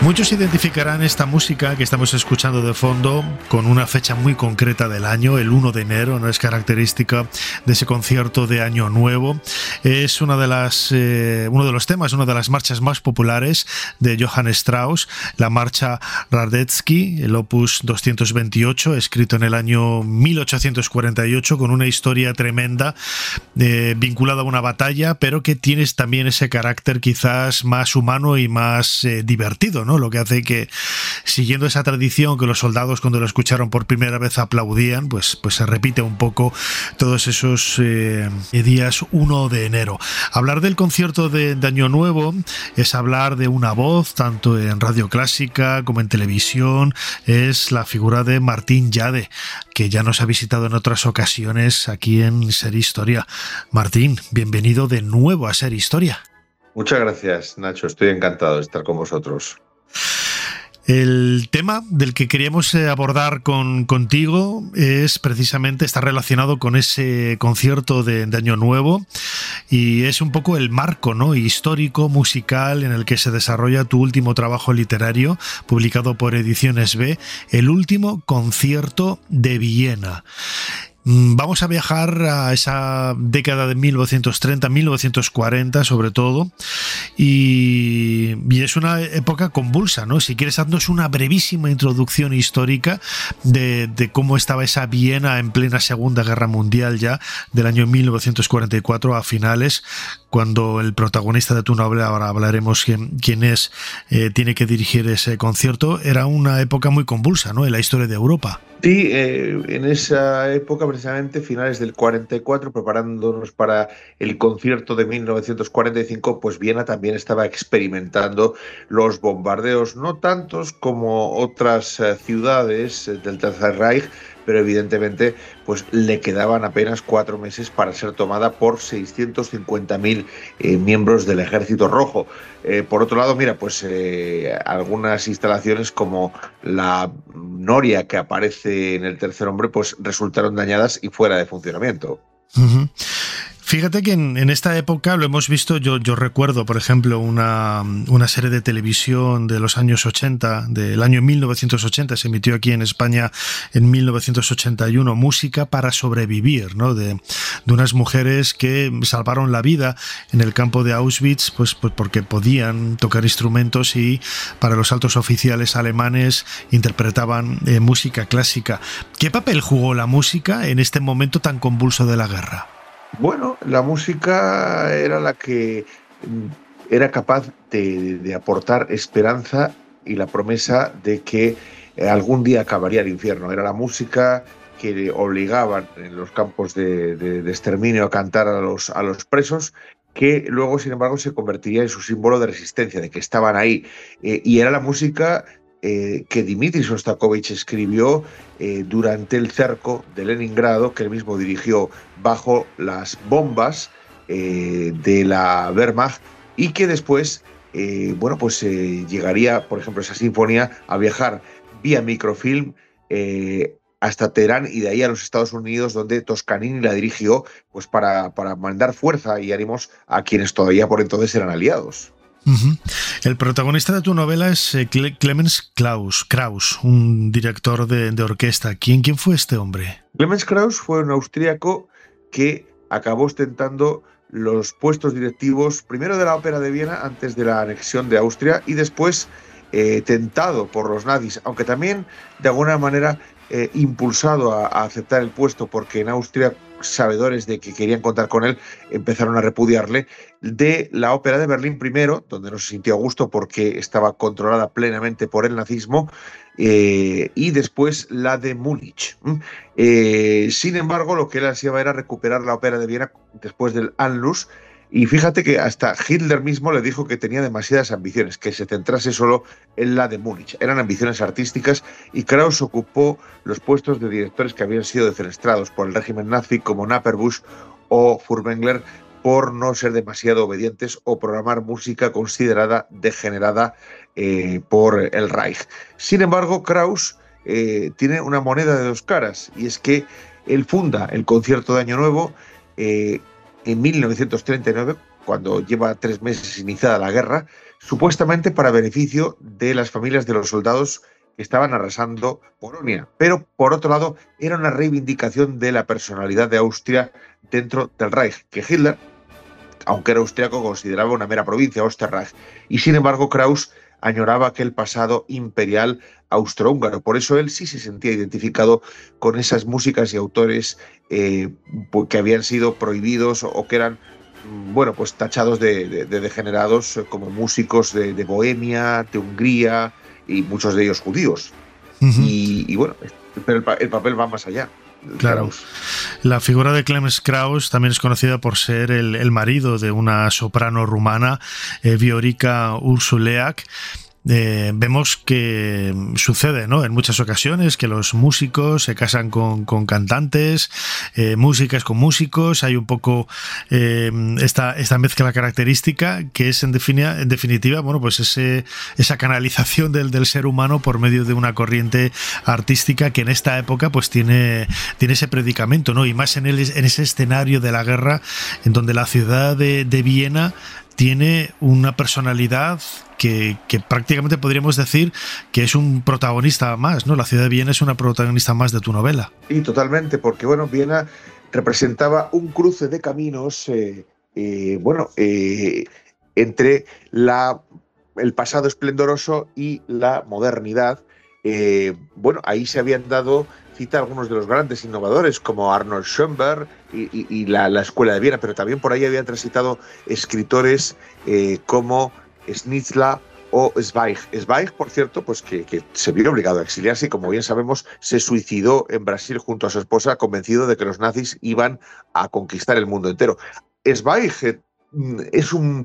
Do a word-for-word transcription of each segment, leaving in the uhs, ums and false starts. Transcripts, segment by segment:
Muchos identificarán esta música que estamos escuchando de fondo con una fecha muy concreta del año, el uno de enero, no es característica de ese concierto de Año Nuevo. Es una de las, eh, uno de los temas, una de las marchas más populares de Johann Strauss, la marcha Radetzky, el opus doscientos veintiocho, escrito en el año mil ochocientos cuarenta y ocho, con una historia tremenda eh, vinculada a una batalla, pero que tiene también ese carácter quizás más humano y más eh, divertido, ¿no? Lo que hace que, siguiendo esa tradición que los soldados cuando lo escucharon por primera vez aplaudían, pues, pues se repite un poco todos esos eh, días uno de enero. Hablar del concierto de, de Año Nuevo es hablar de una voz, tanto en radio clásica como en televisión, es la figura de Martín Yade, que ya nos ha visitado en otras ocasiones aquí en Ser Historia. Martín, bienvenido de nuevo a Ser Historia. Muchas gracias, Nacho. Estoy encantado de estar con vosotros. El tema del que queríamos abordar con, contigo es precisamente, está relacionado con ese concierto de, de Año Nuevo y es un poco el marco, ¿no?, histórico, musical en el que se desarrolla tu último trabajo literario, publicado por Ediciones B, El último concierto de Viena. Vamos a viajar a esa década de mil novecientos treinta, mil novecientos cuarenta sobre todo, y, y es una época convulsa, ¿no? Si quieres, haznos una brevísima introducción histórica de, de cómo estaba esa Viena en plena Segunda Guerra Mundial ya, del año mil novecientos cuarenta y cuatro a finales, cuando el protagonista de tu novela, ahora hablaremos quién, quién es, eh, tiene que dirigir ese concierto. Era una época muy convulsa, ¿no?, en la historia de Europa. Sí, eh, en esa época, precisamente, finales del cuarenta y cuatro, preparándonos para el concierto de mil novecientos cuarenta y cinco, pues Viena también estaba experimentando los bombardeos, no tantos como otras eh, ciudades eh, del Tercer Reich, pero evidentemente pues le quedaban apenas cuatro meses para ser tomada por seiscientos cincuenta mil eh, miembros del Ejército Rojo. Eh, por otro lado, mira, pues eh, algunas instalaciones como la noria que aparece en El Tercer Hombre, pues resultaron dañadas y fuera de funcionamiento. Uh-huh. Fíjate que en, en esta época lo hemos visto, yo, yo recuerdo, por ejemplo, una, una serie de televisión de los años ochenta, del año mil novecientos ochenta, se emitió aquí en España en mil novecientos ochenta y uno, Música para sobrevivir, ¿no?, de, de unas mujeres que salvaron la vida en el campo de Auschwitz, pues, pues porque podían tocar instrumentos y para los altos oficiales alemanes interpretaban eh, música clásica. ¿Qué papel jugó la música en este momento tan convulso de la guerra? Bueno, la música era la que era capaz de, de aportar esperanza y la promesa de que algún día acabaría el infierno. Era la música que obligaban en los campos de, de, de exterminio a cantar a los, a los presos, que luego, sin embargo, se convertiría en su símbolo de resistencia, de que estaban ahí. Eh, y era la música Eh, que Dmitri Shostakovich escribió eh, durante el cerco de Leningrado, que él mismo dirigió bajo las bombas eh, de la Wehrmacht, y que después, eh, bueno, pues eh, llegaría, por ejemplo, esa sinfonía a viajar vía microfilm eh, hasta Teherán y de ahí a los Estados Unidos, donde Toscanini la dirigió, pues para, para mandar fuerza y ánimos a quienes todavía por entonces eran aliados. Uh-huh. El protagonista de tu novela es eh, Clemens Krauss, Krauss, un director de, de orquesta. ¿Quién, ¿Quién fue este hombre? Clemens Krauss fue un austríaco que acabó ostentando los puestos directivos primero de la Ópera de Viena antes de la anexión de Austria y después eh, tentado por los nazis, aunque también de alguna manera eh, impulsado a, a aceptar el puesto, porque en Austria, sabedores de que querían contar con él, empezaron a repudiarle, de la Ópera de Berlín primero, donde no se sintió a gusto porque estaba controlada plenamente por el nazismo, eh, y después la de Múnich. Eh, sin embargo, lo que él ansiaba era recuperar la Ópera de Viena después del Anschluss, y fíjate que hasta Hitler mismo le dijo que tenía demasiadas ambiciones, que se centrase solo en la de Múnich. Eran ambiciones artísticas y Krauss ocupó los puestos de directores que habían sido defenestrados por el régimen nazi, como Napperbusch o Furtwängler, por no ser demasiado obedientes o programar música considerada degenerada eh, por el Reich. Sin embargo, Krauss eh, tiene una moneda de dos caras, y es que él funda el concierto de Año Nuevo eh, en mil novecientos treinta y nueve, cuando lleva tres meses iniciada la guerra, supuestamente para beneficio de las familias de los soldados que estaban arrasando Polonia. Pero, por otro lado, era una reivindicación de la personalidad de Austria dentro del Reich, que Hitler, aunque era austriaco, consideraba una mera provincia, Osterreich. Y, sin embargo, Kraus añoraba aquel pasado imperial austrohúngaro. Por eso él sí se sentía identificado con esas músicas y autores eh, que habían sido prohibidos o que eran, bueno, pues tachados de, de, de degenerados como músicos de, de Bohemia, de Hungría, y muchos de ellos judíos. Uh-huh. y, y bueno, pero el, el papel va más allá. Claro. Kraus. La figura de Clemens Krauss también es conocida por ser el, el marido de una soprano rumana, eh, Viorica Ursuleak. Eh, vemos que sucede, ¿no?, en muchas ocasiones que los músicos se casan con, con cantantes, eh, músicas con músicos. Hay un poco eh, esta, esta mezcla característica que es en, defini- en definitiva, bueno, pues ese, esa canalización del, del ser humano por medio de una corriente artística que en esta época pues tiene, tiene ese predicamento, ¿no? Y más en, el, en ese escenario de la guerra, en donde la ciudad de, de Viena tiene una personalidad que, que prácticamente podríamos decir que es un protagonista más, ¿no? La ciudad de Viena es una protagonista más de tu novela. Sí, totalmente, porque bueno, Viena representaba un cruce de caminos, eh, eh, bueno, eh, entre la, el pasado esplendoroso y la modernidad. Eh, bueno, ahí se habían dado cita a algunos de los grandes innovadores como Arnold Schoenberg y, y, y la, la Escuela de Viena, pero también por ahí habían transitado escritores eh, como Schnitzler o Zweig. Zweig, por cierto, pues que, que se vio obligado a exiliarse y, como bien sabemos, se suicidó en Brasil junto a su esposa, convencido de que los nazis iban a conquistar el mundo entero. Zweig eh, es un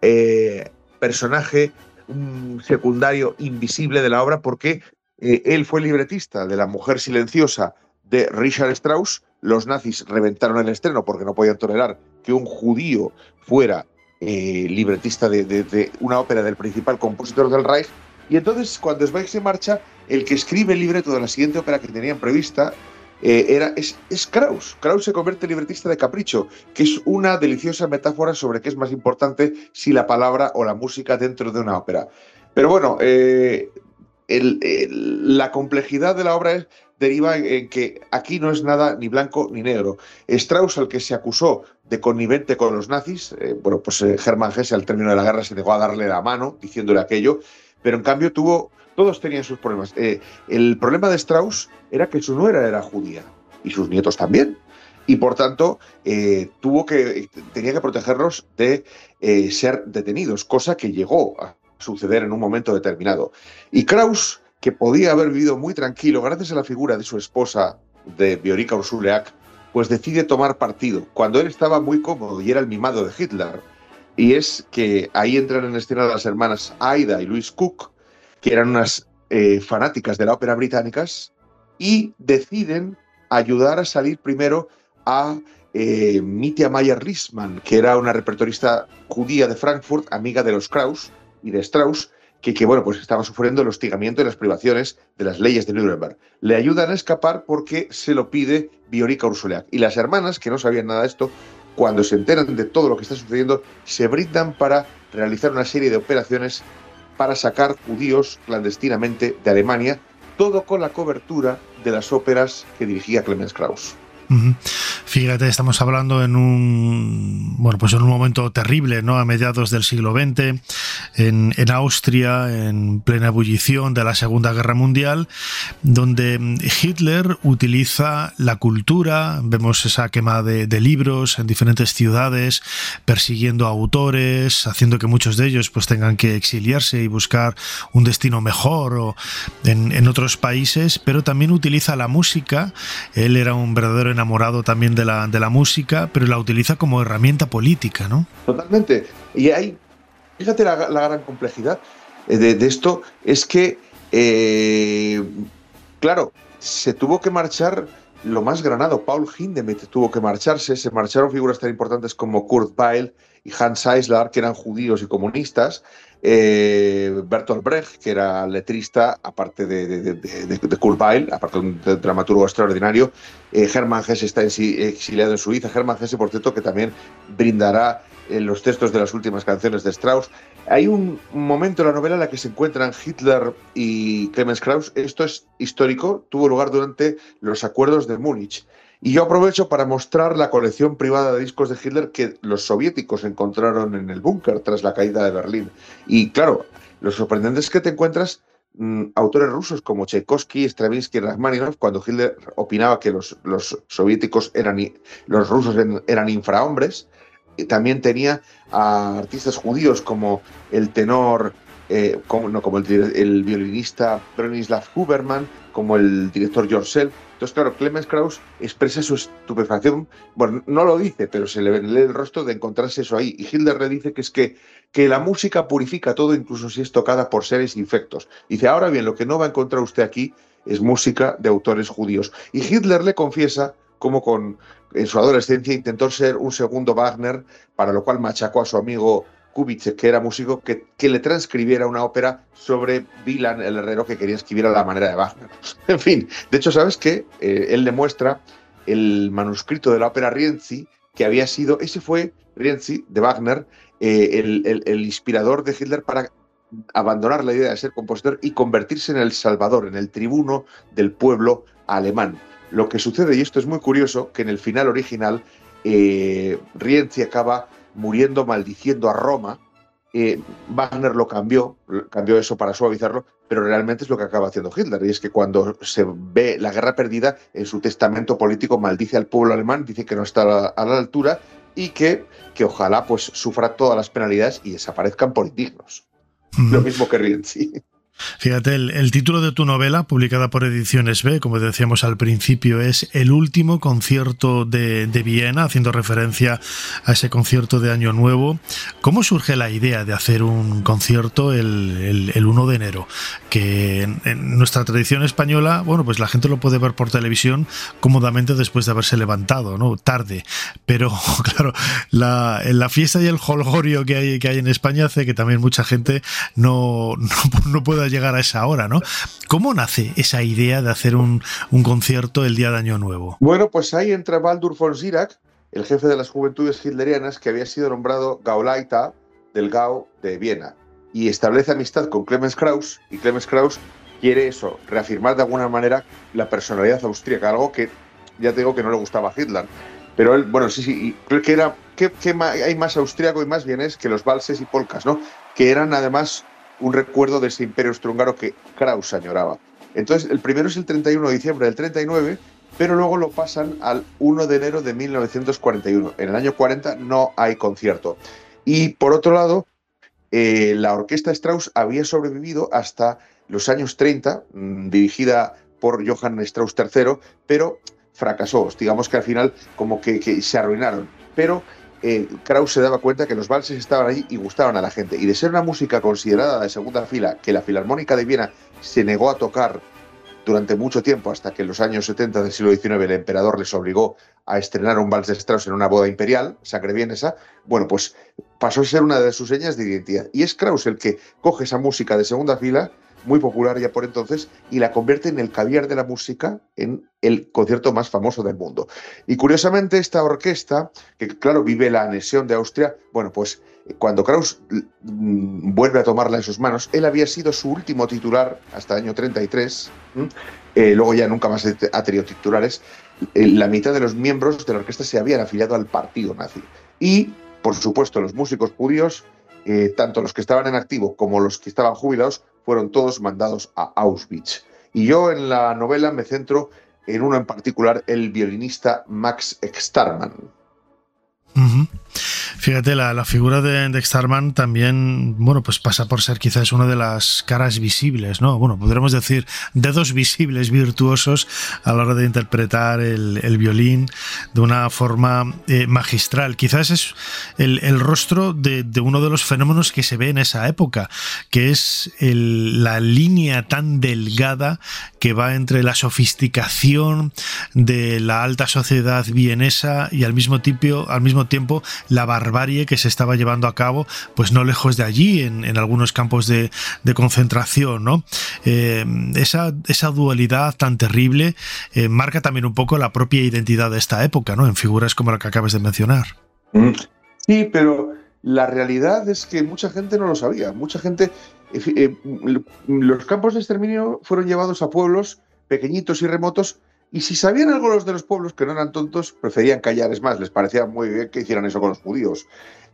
eh, personaje un secundario invisible de la obra porque Eh, él fue libretista de La mujer silenciosa de Richard Strauss. Los nazis reventaron el estreno porque no podían tolerar que un judío fuera eh, libretista de, de, de una ópera del principal compositor del Reich. Y entonces, cuando Zweig se marcha, el que escribe el libreto de la siguiente ópera que tenían prevista eh, era, es, es Krauss. Krauss se convierte en libretista de capricho, que es una deliciosa metáfora sobre qué es más importante, si la palabra o la música dentro de una ópera. Pero bueno, eh, El, el, la complejidad de la obra es, deriva en, en que aquí no es nada ni blanco ni negro. Strauss, al que se acusó de connivente con los nazis, eh, bueno, pues eh, Hermann Hesse al término de la guerra se negó a darle la mano diciéndole aquello, pero en cambio tuvo, todos tenían sus problemas. Eh, el problema de Strauss era que su nuera era judía y sus nietos también. Y por tanto, eh, tuvo que, tenía que protegerlos de eh, ser detenidos, cosa que llegó a suceder en un momento determinado. Y Krauss, que podía haber vivido muy tranquilo gracias a la figura de su esposa, de Viorica Ursuleak, pues decide tomar partido, cuando él estaba muy cómodo y era el mimado de Hitler. Y es que ahí entran en escena las hermanas Aida y Louise Cook, que eran unas eh, fanáticas de la ópera británicas, y deciden ayudar a salir primero a eh, Mitya Mayer-Lissmann, que era una repertorista judía de Frankfurt, amiga de los Krauss y de Strauss, que, que bueno, pues estaba sufriendo el hostigamiento y las privaciones de las leyes de Nuremberg. Le ayudan a escapar porque se lo pide Viorica Ursuleak. Y las hermanas, que no sabían nada de esto, cuando se enteran de todo lo que está sucediendo, se brindan para realizar una serie de operaciones para sacar judíos clandestinamente de Alemania, todo con la cobertura de las óperas que dirigía Clemens Krauss. Uh-huh. Fíjate, estamos hablando en un bueno, pues en un momento terrible, ¿no? A mediados del siglo veinte, en, en Austria, en plena ebullición de la Segunda Guerra Mundial, donde Hitler utiliza la cultura. Vemos esa quema de, de libros en diferentes ciudades, persiguiendo a autores, haciendo que muchos de ellos pues tengan que exiliarse y buscar un destino mejor o en, en otros países, pero también utiliza la música. Él era un verdadero enamorado también de la, de la música, pero la utiliza como herramienta política, ¿no? Totalmente. Y hay, fíjate la, la gran complejidad de, de esto, es que, eh, claro, se tuvo que marchar lo más granado. Paul Hindemith tuvo que marcharse, se marcharon figuras tan importantes como Kurt Weill y Hans Eisler, que eran judíos y comunistas, eh, Bertolt Brecht, que era letrista, aparte de, de, de, de, de Kurt Weill, aparte de un dramaturgo extraordinario. eh, Hermann Hesse está exiliado en Suiza. Hermann Hesse, por cierto, que también brindará en los textos de las últimas canciones de Strauss. Hay un momento en la novela en la que se encuentran Hitler y Clemens Krauss. Esto es histórico, tuvo lugar durante los acuerdos de Múnich. Y yo aprovecho para mostrar la colección privada de discos de Hitler que los soviéticos encontraron en el búnker tras la caída de Berlín. Y claro, lo sorprendente es que te encuentras mmm, autores rusos como Tchaikovsky, Stravinsky y Rachmaninoff, cuando Hitler opinaba que los, los soviéticos eran, los rusos eran infrahombres. Y también tenía a artistas judíos como el tenor, eh, como, no, como el, el violinista Bronislav Huberman, como el director George Szell. Entonces, claro, Clemens Krauss expresa su estupefacción, bueno, no lo dice, pero se le lee el rostro de encontrarse eso ahí. Y Hitler le dice que es que, que la música purifica todo, incluso si es tocada por seres infectos. Dice, ahora bien, lo que no va a encontrar usted aquí es música de autores judíos. Y Hitler le confiesa cómo con, en su adolescencia intentó ser un segundo Wagner, para lo cual machacó a su amigo Kubitschek, que era músico, que, que le transcribiera una ópera sobre Wieland, el herrero, que quería escribir a la manera de Wagner. En fin, de hecho, ¿sabes qué? Eh, él le muestra el manuscrito de la ópera Rienzi, que había sido, ese fue Rienzi, de Wagner, eh, el, el, el inspirador de Hitler para abandonar la idea de ser compositor y convertirse en el salvador, en el tribuno del pueblo alemán. Lo que sucede, y esto es muy curioso, que en el final original eh, Rienzi acaba muriendo maldiciendo a Roma. eh, Wagner lo cambió, cambió eso para suavizarlo, pero realmente es lo que acaba haciendo Hitler, y es que cuando se ve la guerra perdida, en su testamento político maldice al pueblo alemán, dice que no está a la, a la altura y que, que ojalá pues sufra todas las penalidades y desaparezcan por indignos. Mm. Lo mismo que Rienzi. Fíjate, el, el título de tu novela, publicada por Ediciones B, como decíamos al principio, es El último concierto de, de Viena, haciendo referencia a ese concierto de Año Nuevo. ¿Cómo surge la idea de hacer un concierto el, el, el uno de enero? Que en, en nuestra tradición española, bueno, pues la gente lo puede ver por televisión cómodamente después de haberse levantado, ¿no? Tarde. Pero, claro, la, la fiesta y el jolgorio que hay, que hay en España hace que también mucha gente no, no, no pueda llegar a esa hora, ¿no? ¿Cómo nace esa idea de hacer un, un concierto el día de Año Nuevo? Bueno, pues ahí entra Baldur von Schirach, el jefe de las juventudes hitlerianas, que había sido nombrado Gauleiter del Gau de Viena, y establece amistad con Clemens Krauss, y Clemens Krauss quiere eso, reafirmar de alguna manera la personalidad austríaca, algo que ya te digo que no le gustaba a Hitler. Pero él, bueno, sí, sí, creo que era, ¿qué, qué hay más austríaco y más vienés que los valses y polcas, ¿no? Que eran además un recuerdo de ese imperio austrohúngaro que Krauss añoraba. Entonces, el primero es el treinta y uno de diciembre del treinta y nueve, pero luego lo pasan al uno de enero de mil novecientos cuarenta y uno. En el año cuarenta no hay concierto. Y, por otro lado, eh, la orquesta Strauss había sobrevivido hasta los años treinta, mmm, dirigida por Johann Strauss tercero, pero fracasó. Digamos que al final como que, que se arruinaron. Pero Eh, Krauss se daba cuenta que los valses estaban ahí y gustaban a la gente, y de ser una música considerada de segunda fila, que la Filarmónica de Viena se negó a tocar durante mucho tiempo, hasta que en los años setenta del siglo diecinueve el emperador les obligó a estrenar un vals de Strauss en una boda imperial, sangre vienesa. Bueno, pues pasó a ser una de sus señas de identidad, y es Krauss el que coge esa música de segunda fila, muy popular ya por entonces, y la convierte en el caviar de la música, en el concierto más famoso del mundo. Y curiosamente esta orquesta, que claro vive la anexión de Austria, bueno, pues cuando Krauss mmm, vuelve a tomarla en sus manos, él había sido su último titular hasta el año treinta y tres, eh, luego ya nunca más ha tenido titulares. Eh, la mitad de los miembros de la orquesta se habían afiliado al partido nazi. Y, por supuesto, los músicos judíos, eh, tanto los que estaban en activo como los que estaban jubilados, fueron todos mandados a Auschwitz. Y yo en la novela me centro en uno en particular, el violinista Max Starman. Uh-huh. Fíjate, la, la figura de, de Starman también, bueno, pues pasa por ser quizás una de las caras visibles, ¿no? Bueno, podremos decir dedos visibles virtuosos a la hora de interpretar el, el violín de una forma eh, magistral. Quizás es el, el rostro de, de uno de los fenómenos que se ve en esa época, que es el, la línea tan delgada que va entre la sofisticación de la alta sociedad vienesa y al mismo tiempo, al mismo tiempo la barbarie que se estaba llevando a cabo, pues no lejos de allí, en, en algunos campos de, de concentración, ¿no? Eh, esa, esa dualidad tan terrible eh, marca también un poco la propia identidad de esta época, ¿no? En figuras como la que acabas de mencionar. Sí, pero la realidad es que mucha gente no lo sabía. Mucha gente, eh, eh, los campos de exterminio fueron llevados a pueblos pequeñitos y remotos, y si sabían algo los de los pueblos, que no eran tontos, preferían callar. Es más, les parecía muy bien que hicieran eso con los judíos.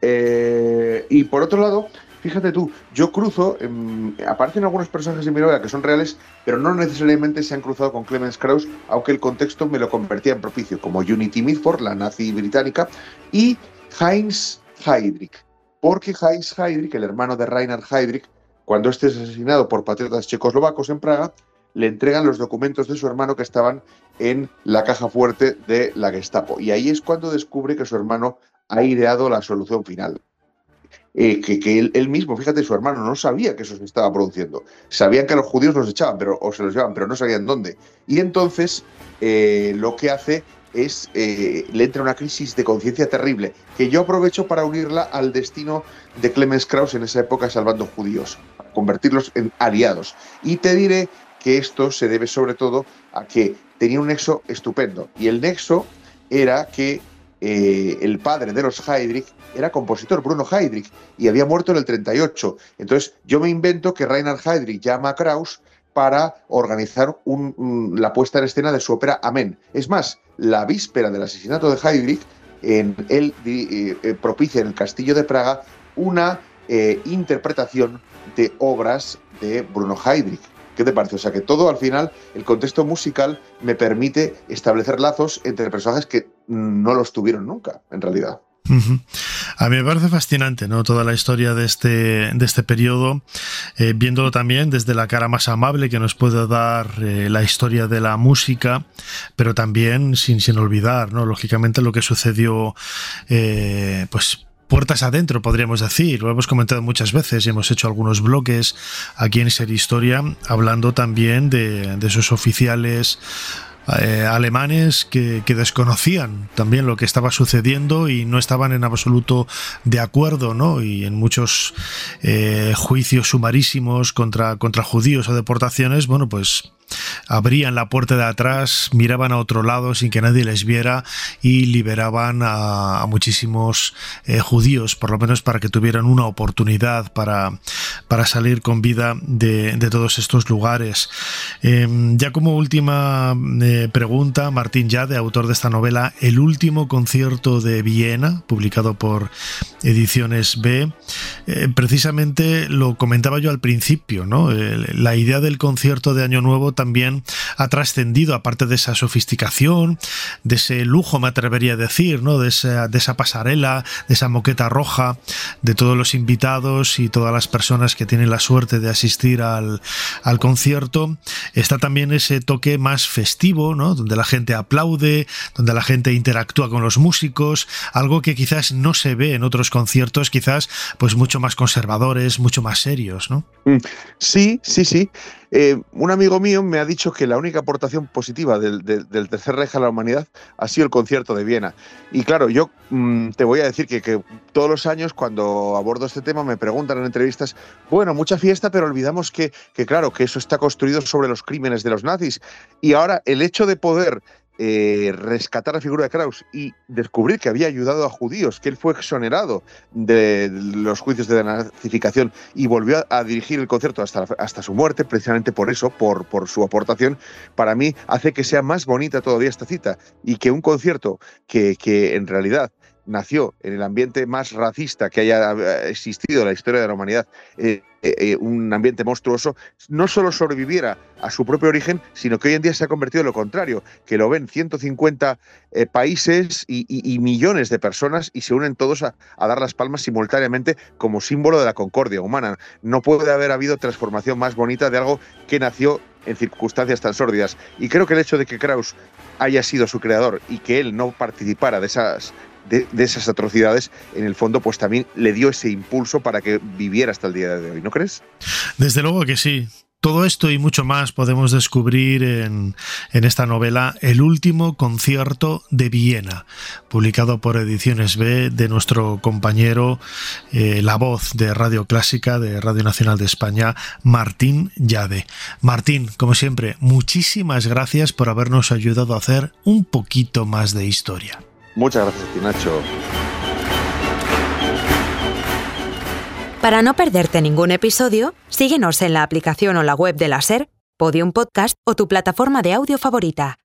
Eh, y por otro lado, fíjate tú, yo cruzo, eh, aparecen algunos personajes en mi novela que son reales, pero no necesariamente se han cruzado con Clemens Krauss, aunque el contexto me lo convertía en propicio, como Unity Mitford, la nazi británica, y Heinz Heydrich, porque Heinz Heydrich, el hermano de Reinhard Heydrich, cuando este es asesinado por patriotas checoslovacos en Praga, le entregan los documentos de su hermano que estaban en la caja fuerte de la Gestapo. Y ahí es cuando descubre que su hermano ha ideado la solución final. Eh, que, que él, él mismo, fíjate, su hermano no sabía que eso se estaba produciendo. Sabían que los judíos los echaban, pero, o se los llevaban, pero no sabían dónde. Y entonces eh, lo que hace es, eh, le entra una crisis de conciencia terrible, que yo aprovecho para unirla al destino de Clemens Krauss en esa época salvando judíos, para convertirlos en aliados. Y te diré que esto se debe sobre todo a que tenía un nexo estupendo. Y el nexo era que eh, el padre de los Heydrich era compositor, Bruno Heydrich, y había muerto en el treinta y ocho. Entonces yo me invento que Reinhard Heydrich llama a Krauss para organizar un, un, la puesta en escena de su ópera Amén. Es más, la víspera del asesinato de Heydrich, en, él eh, propicia en el Castillo de Praga una eh, interpretación de obras de Bruno Heydrich. ¿Qué te parece? O sea, que todo al final, el contexto musical me permite establecer lazos entre personajes que no los tuvieron nunca, en realidad. Uh-huh. A mí me parece fascinante, ¿no? Toda la historia de este, de este periodo, eh, viéndolo también desde la cara más amable que nos puede dar eh, la historia de la música, pero también sin, sin olvidar, ¿no? Lógicamente lo que sucedió, eh, pues puertas adentro, podríamos decir. Lo hemos comentado muchas veces y hemos hecho algunos bloques aquí en Ser Historia hablando también de, de esos oficiales eh, alemanes que, que desconocían también lo que estaba sucediendo y no estaban en absoluto de acuerdo, ¿no? Y en muchos eh, juicios sumarísimos contra, contra judíos o deportaciones, bueno, pues abrían la puerta de atrás, miraban a otro lado sin que nadie les viera y liberaban a, a muchísimos eh, judíos, por lo menos para que tuvieran una oportunidad para, para salir con vida de, de todos estos lugares. Eh, ya como última eh, pregunta, Martín Llade, autor de esta novela El último concierto de Viena, publicado por Ediciones B, eh, precisamente lo comentaba yo al principio, ¿no? Eh, la idea del concierto de Año Nuevo también ha trascendido, aparte de esa sofisticación, de ese lujo, me atrevería a decir, ¿no? De esa, de esa pasarela, de esa moqueta roja, de todos los invitados y todas las personas que tienen la suerte de asistir al, al concierto. Está también ese toque más festivo, ¿no? Donde la gente aplaude, donde la gente interactúa con los músicos, algo que quizás no se ve en otros conciertos, quizás pues mucho más conservadores, mucho más serios, ¿no? Sí, sí, sí. Eh, un amigo mío me ha dicho que la única aportación positiva del, del, del Tercer Reich a la humanidad ha sido el concierto de Viena. Y claro, yo mmm, te voy a decir que, que todos los años cuando abordo este tema me preguntan en entrevistas, bueno, mucha fiesta, pero olvidamos que, que claro, que eso está construido sobre los crímenes de los nazis. Y ahora el hecho de poder Eh, rescatar la figura de Krauss y descubrir que había ayudado a judíos, que él fue exonerado de los juicios de nazificación y volvió a, a dirigir el concierto hasta, la, hasta su muerte, precisamente por eso, por, por su aportación, para mí hace que sea más bonita todavía esta cita y que un concierto que, que en realidad nació en el ambiente más racista que haya existido en la historia de la humanidad, eh, eh, un ambiente monstruoso, no solo sobreviviera a su propio origen, sino que hoy en día se ha convertido en lo contrario, que lo ven ciento cincuenta eh, países y, y, y millones de personas y se unen todos a, a dar las palmas simultáneamente como símbolo de la concordia humana. No puede haber habido transformación más bonita de algo que nació en circunstancias tan sórdidas. Y creo que el hecho de que Krauss haya sido su creador y que él no participara de esas De, de esas atrocidades, en el fondo pues también le dio ese impulso para que viviera hasta el día de hoy, ¿no crees? Desde luego que sí. Todo esto y mucho más podemos descubrir en, en esta novela El último concierto de Viena, publicado por Ediciones B, de nuestro compañero, eh, la voz de Radio Clásica, de Radio Nacional de España, Martín Llade. Martín, como siempre, muchísimas gracias por habernos ayudado a hacer un poquito más de historia. Muchas gracias a ti, Nacho. Para no perderte ningún episodio, síguenos en la aplicación o la web de la SER, Podium Podcast o tu plataforma de audio favorita.